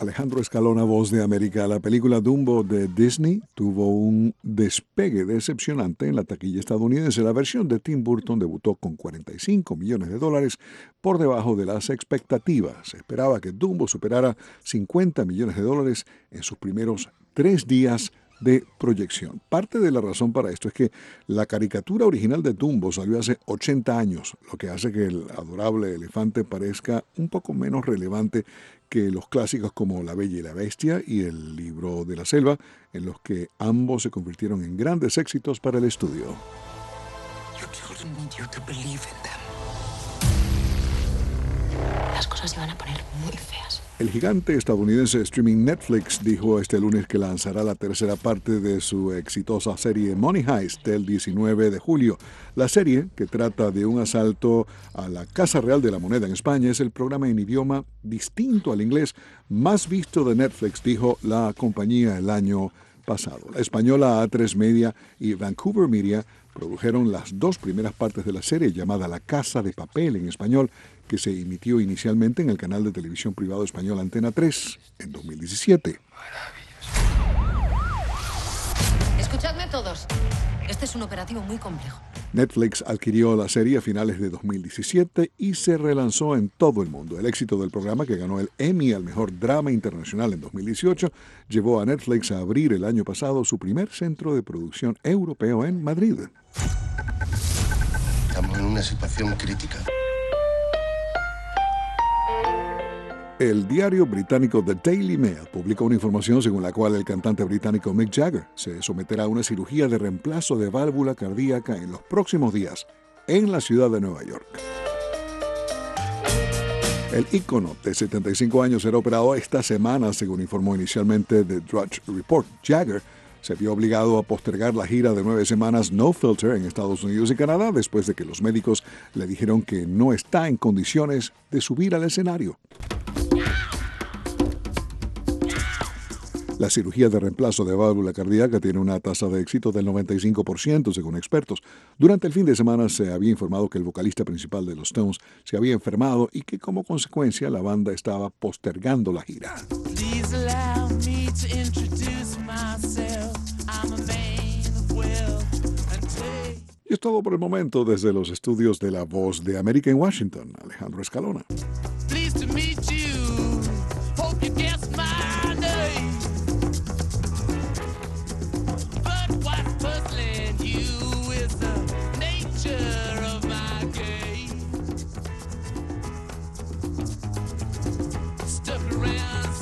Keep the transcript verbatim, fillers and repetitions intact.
Alejandro Escalona, Voz de América. La película Dumbo de Disney tuvo un despegue decepcionante en la taquilla estadounidense. La versión de Tim Burton debutó con cuarenta y cinco millones de dólares por debajo de las expectativas. Se esperaba que Dumbo superara cincuenta millones de dólares en sus primeros tres días de proyección. Parte de la razón para esto es que la caricatura original de Dumbo salió hace ochenta años, lo que hace que el adorable elefante parezca un poco menos relevante que los clásicos como La Bella y la Bestia y El Libro de la Selva, en los que ambos se convirtieron en grandes éxitos para el estudio. Your children need you to believe in them. Las cosas se van a poner muy feas. El gigante estadounidense de streaming Netflix dijo este lunes que lanzará la tercera parte de su exitosa serie Money Heist el diecinueve de julio. La serie, que trata de un asalto a la Casa Real de la Moneda en España, es el programa en idioma distinto al inglés más visto de Netflix, dijo la compañía el año pasado. La española A tres Media y Vancouver Media produjeron las dos primeras partes de la serie, llamada La Casa de Papel en español, que se emitió inicialmente en el canal de televisión privado español Antena tres en dos mil diecisiete. Escuchadme todos. Este es un operativo muy complejo. Netflix adquirió la serie a finales de dos mil diecisiete y se relanzó en todo el mundo. El éxito del programa, que ganó el Emmy al mejor drama internacional en dos mil dieciocho, llevó a Netflix a abrir el año pasado su primer centro de producción europeo en Madrid. Estamos en una situación crítica. El diario británico The Daily Mail publicó una información según la cual el cantante británico Mick Jagger se someterá a una cirugía de reemplazo de válvula cardíaca en los próximos días en la ciudad de Nueva York. El ícono de setenta y cinco años será operado esta semana, según informó inicialmente The Drudge Report. Jagger se vio obligado a postergar la gira de nueve semanas No Filter en Estados Unidos y Canadá después de que los médicos le dijeron que no está en condiciones de subir al escenario. La cirugía de reemplazo de válvula cardíaca tiene una tasa de éxito del noventa y cinco por ciento, según expertos. Durante el fin de semana se había informado que el vocalista principal de los Stones se había enfermado y que como consecuencia la banda estaba postergando la gira. Y es todo por el momento desde los estudios de La Voz de América en Washington. Alejandro Escalona.